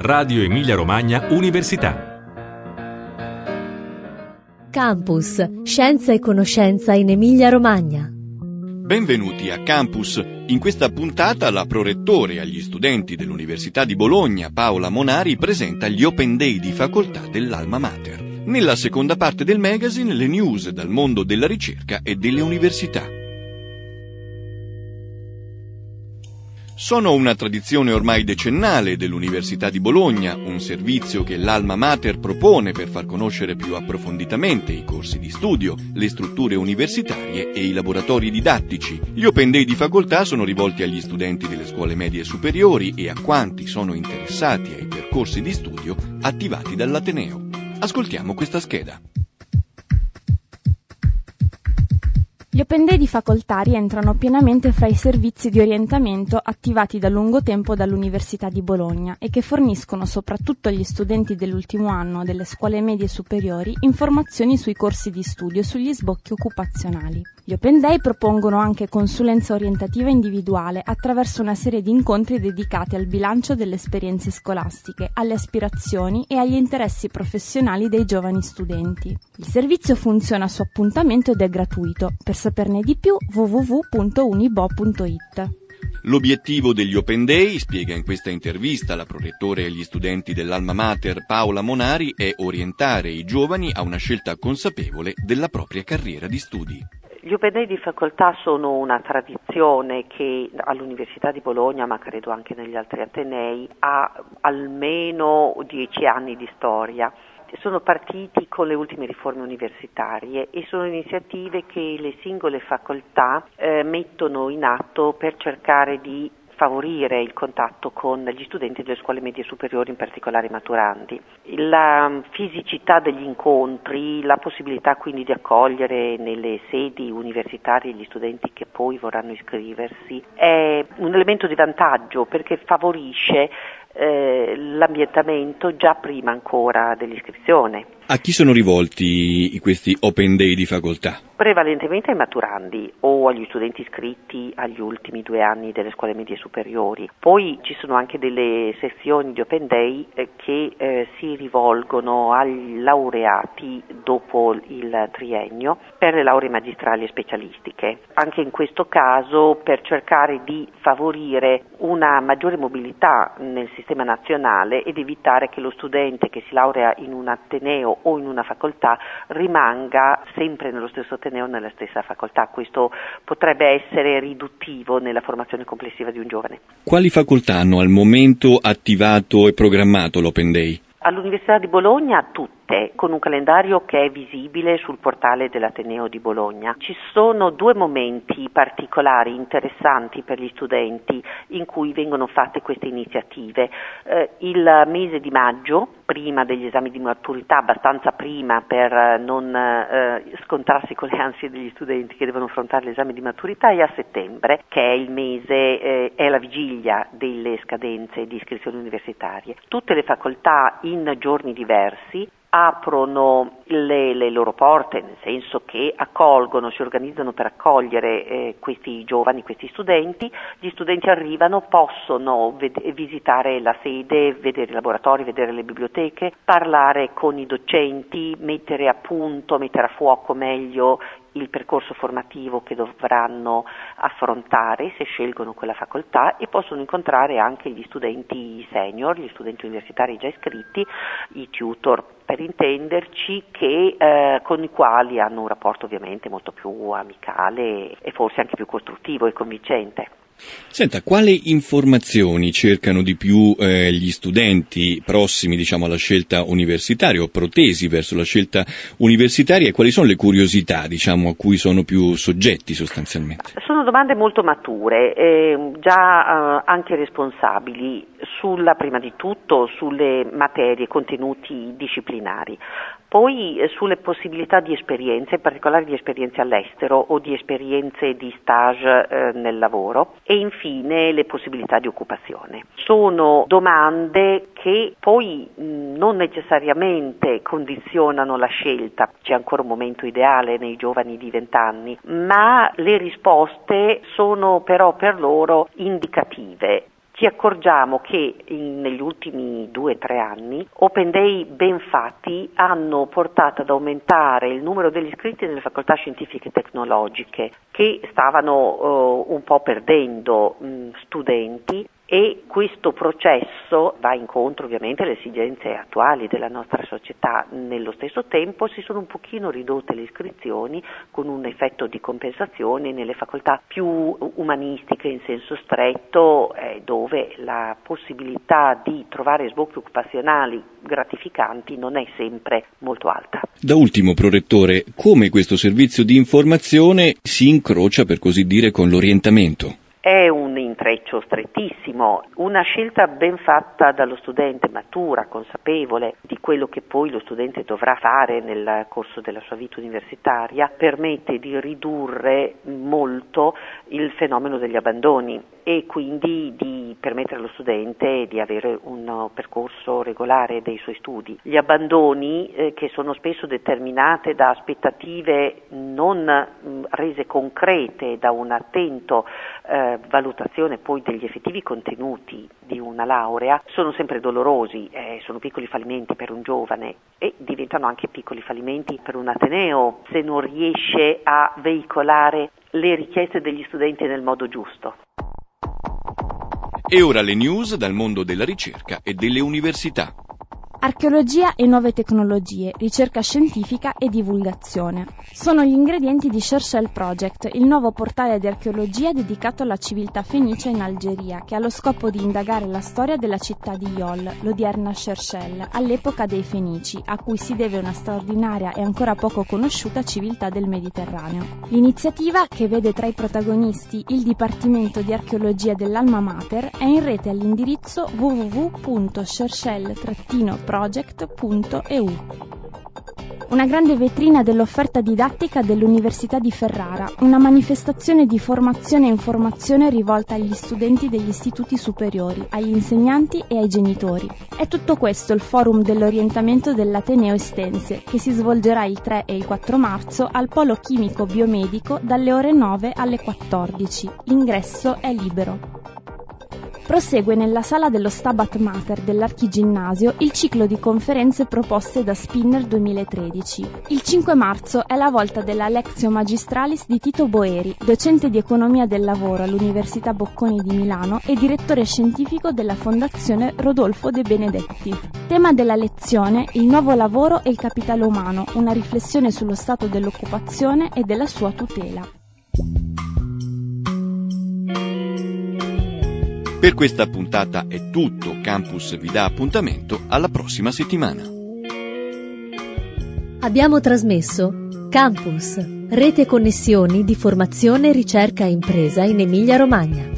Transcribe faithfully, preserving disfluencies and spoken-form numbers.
Radio Emilia Romagna Università. Campus, scienza e conoscenza in Emilia Romagna. Benvenuti a Campus. In questa puntata la prorettore agli studenti dell'Università di Bologna, Paola Monari, presenta gli Open Day di facoltà dell'Alma Mater. Nella seconda parte del magazine le news dal mondo della ricerca e delle università. Sono una tradizione ormai decennale dell'Università di Bologna, un servizio che l'Alma Mater propone per far conoscere più approfonditamente i corsi di studio, le strutture universitarie e i laboratori didattici. Gli Open Day di facoltà sono rivolti agli studenti delle scuole medie superiori e a quanti sono interessati ai percorsi di studio attivati dall'Ateneo. Ascoltiamo questa scheda. Gli Open Day di facoltà rientrano pienamente fra i servizi di orientamento attivati da lungo tempo dall'Università di Bologna e che forniscono soprattutto agli studenti dell'ultimo anno delle scuole medie superiori informazioni sui corsi di studio e sugli sbocchi occupazionali. Gli Open Day propongono anche consulenza orientativa individuale attraverso una serie di incontri dedicati al bilancio delle esperienze scolastiche, alle aspirazioni e agli interessi professionali dei giovani studenti. Il servizio funziona su appuntamento ed è gratuito. Per saperne di più w w w punto unibo punto i t. L'obiettivo degli Open Day, spiega in questa intervista la prorettore agli studenti dell'Alma Mater Paola Monari, è orientare i giovani a una scelta consapevole della propria carriera di studi. Gli Open Day di facoltà sono una tradizione che all'Università di Bologna, ma credo anche negli altri atenei, ha almeno dieci anni di storia. Sono partiti con le ultime riforme universitarie e sono iniziative che le singole facoltà eh, mettono in atto per cercare di favorire il contatto con gli studenti delle scuole medie superiori, in particolare i maturandi. La fisicità degli incontri, la possibilità quindi di accogliere nelle sedi universitarie gli studenti che poi vorranno iscriversi è un elemento di vantaggio perché favorisce eh, l'ambientamento già prima ancora dell'iscrizione. A chi sono rivolti questi Open Day di facoltà? Prevalentemente ai maturandi o agli studenti iscritti agli ultimi due anni delle scuole medie superiori. Poi ci sono anche delle sezioni di Open Day eh, che eh, si rivolgono agli laureati dopo il triennio per le lauree magistrali e specialistiche. Anche in questo caso per cercare di favorire una maggiore mobilità nel sistema nazionale ed evitare che lo studente che si laurea in un ateneo o in una facoltà rimanga sempre nello stesso ateneo, nella stessa facoltà. Questo potrebbe essere riduttivo nella formazione complessiva di un giovane. Quali facoltà hanno al momento attivato e programmato l'Open Day? All'Università di Bologna tutte, con un calendario che è visibile sul portale dell'Ateneo di Bologna. Ci sono due momenti particolari interessanti per gli studenti in cui vengono fatte queste iniziative. Eh, il mese di maggio, prima degli esami di maturità, abbastanza prima per non eh, scontrarsi con le ansie degli studenti che devono affrontare l'esame di maturità, e a settembre, che è il mese, eh, è la vigilia delle scadenze di iscrizioni universitarie. Tutte le facoltà in giorni diversi aprono le, le loro porte, nel senso che accolgono, si organizzano per accogliere eh, questi giovani, questi studenti. Gli studenti arrivano, possono ved- visitare la sede, vedere i laboratori, vedere le biblioteche, parlare con i docenti, mettere a punto, mettere a fuoco meglio il percorso formativo che dovranno affrontare se scelgono quella facoltà, e possono incontrare anche gli studenti senior, gli studenti universitari già iscritti, i tutor per intenderci, che eh, con i quali hanno un rapporto ovviamente molto più amicale e forse anche più costruttivo e convincente. Senta, quali informazioni cercano di più eh, gli studenti prossimi, diciamo, alla scelta universitaria o protesi verso la scelta universitaria, e quali sono le curiosità, diciamo, a cui sono più soggetti sostanzialmente? Sono domande molto mature, eh, già eh, anche responsabili, sulla, prima di tutto sulle materie, contenuti disciplinari. Poi eh, sulle possibilità di esperienze, in particolare di esperienze all'estero o di esperienze di stage eh, nel lavoro, e infine le possibilità di occupazione. Sono domande che poi mh, non necessariamente condizionano la scelta, c'è ancora un momento ideale nei giovani di vent'anni, ma le risposte sono però per loro indicative. ci accorgiamo che in, negli ultimi due o tre anni Open Day ben fatti hanno portato ad aumentare il numero degli iscritti nelle facoltà scientifiche e tecnologiche, che stavano uh, un po' perdendo mh, studenti, e questo processo va incontro ovviamente alle esigenze attuali della nostra società. Nello stesso tempo si sono un pochino ridotte le iscrizioni, con un effetto di compensazione nelle facoltà più umanistiche in senso stretto, eh, dove la possibilità di trovare sbocchi occupazionali gratificanti non è sempre molto alta. Da ultimo, prorettore, come questo servizio di informazione si incrocia, per così dire, con l'orientamento? È un intreccio strettissimo, una scelta ben fatta dallo studente, matura, consapevole di quello che poi lo studente dovrà fare nel corso della sua vita universitaria, permette di ridurre molto il fenomeno degli abbandoni e quindi di permettere allo studente di avere un percorso regolare dei suoi studi. Gli abbandoni, eh, che sono spesso determinate da aspettative non mh, rese concrete da un attento eh, valutazione poi degli effettivi contenuti di una laurea, sono sempre dolorosi, eh, sono piccoli fallimenti per un giovane e diventano anche piccoli fallimenti per un ateneo se non riesce a veicolare le richieste degli studenti nel modo giusto. E ora le news dal mondo della ricerca e delle università. Archeologia e nuove tecnologie, ricerca scientifica e divulgazione. Sono gli ingredienti di Cherchell Project, il nuovo portale di archeologia dedicato alla civiltà fenicia in Algeria, che ha lo scopo di indagare la storia della città di Yol, l'odierna Cherchell, all'epoca dei Fenici, a cui si deve una straordinaria e ancora poco conosciuta civiltà del Mediterraneo. L'iniziativa, che vede tra i protagonisti il Dipartimento di Archeologia dell'Alma Mater, è in rete all'indirizzo w w w punto cherchell project punto e u. Una grande vetrina dell'offerta didattica dell'Università di Ferrara, una manifestazione di formazione e informazione rivolta agli studenti degli istituti superiori, agli insegnanti e ai genitori. È tutto questo il forum dell'orientamento dell'Ateneo Estense, che si svolgerà il tre e il quattro marzo al Polo Chimico Biomedico dalle ore nove alle quattordici. L'ingresso è libero. Prosegue nella sala dello Stabat Mater dell'Archiginnasio il ciclo di conferenze proposte da Spinner duemilatredici. Il cinque marzo è la volta della Lectio Magistralis di Tito Boeri, docente di economia del lavoro all'Università Bocconi di Milano e direttore scientifico della Fondazione Rodolfo De Benedetti. Tema della lezione: il nuovo lavoro e il capitale umano, una riflessione sullo stato dell'occupazione e della sua tutela. Per questa puntata è tutto. Campus vi dà appuntamento alla prossima settimana. Abbiamo trasmesso Campus, rete e connessioni di formazione, ricerca e impresa in Emilia-Romagna.